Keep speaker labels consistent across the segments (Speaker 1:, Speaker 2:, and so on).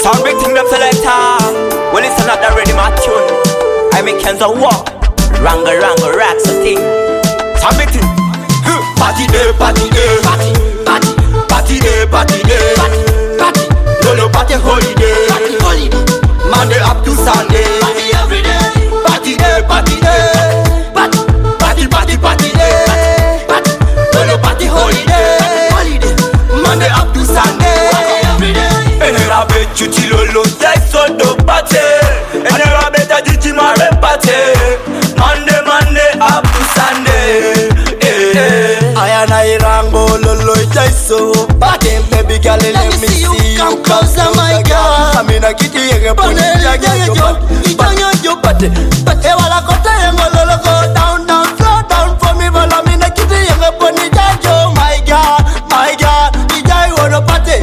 Speaker 1: Some big thing them selector. Well, it's not that ready my tune. I make hands of walk. Rangle, racks a thing. Some big thing. Party day, party day. Party day, party day. Lolo party holiday. Monday up to Sunday. Party every day. Party day, party day. Party day. Lolo party holiday. Monday up to Sunday. And I bet you till Lolo take so do party. And I bet I did my party. Monday up to Sunday. I Rambo Lolo so party, baby girl, let me see you come closer, my girl. I'm in a kitty and a bunny. You party, but I want to go down, slow down for me. But I'm in a kitty and a bunny. My God, the guy wanna party.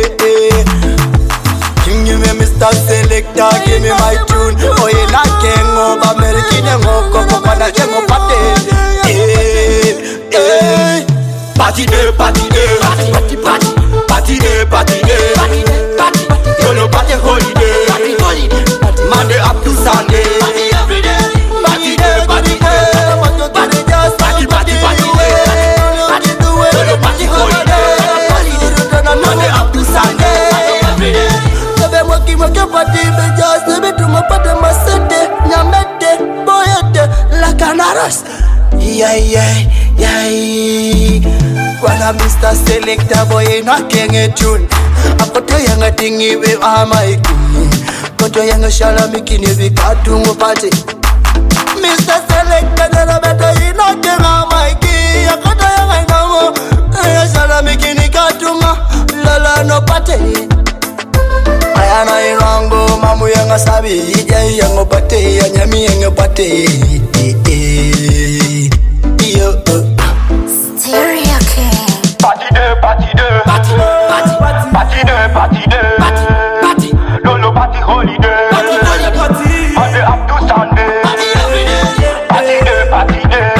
Speaker 1: Give me Mr. Selector, give me my tune. Oh, you're not king of American and Coco, but I can't party. Party day, party day, party day. Lolo party holiday, Monday up to Sunday. Party day, party day, party day. Lolo party holiday, Monday up to Sunday. So they working party, they just leave it to my party, my city, Nyamete, Boyete, La Canaras. Yeah. Wanna Mr. Selector boy not king a tune. I put a young thingy with my king. Put a young shala making a big cartoon party. Mr. Selector, I better you not king on my king. I got a young no shala making a cartoon. Lala no party. I am a rango, Mamu young sabi, young party, and Yami young party.
Speaker 2: Stereo King.
Speaker 1: Party day. Lolo party holiday. Monday up to Sunday. Party day. Party day.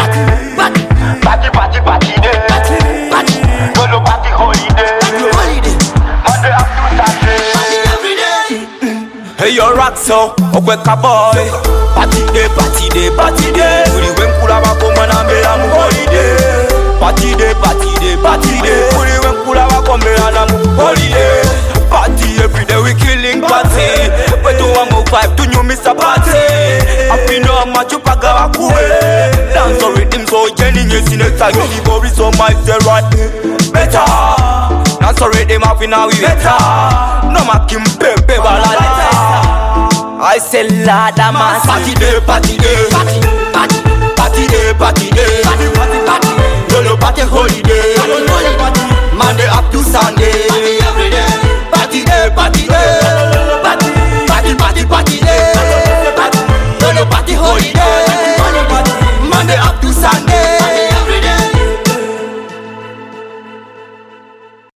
Speaker 1: Lolo party holiday. Monday up to Sunday. Hey, you rock so, okweka boy. Party day. Uri wenkula bakoma na mbera mu holiday. Party day. Uri wenkula bakoma na mu holiday. Party every day we killing party. We do one more vibe to new Mr. Party. I know I'm a chupaga wakue. Dance or rhythm so Jenny yes in a tag. The body so my right better. Dance or rhythm up in our better. No making pepe wala letter. I say lada man. Party day. Lolo party holiday. Monday up to Sunday. Party day. Party day. Lolo party holiday. Monday up to Sunday.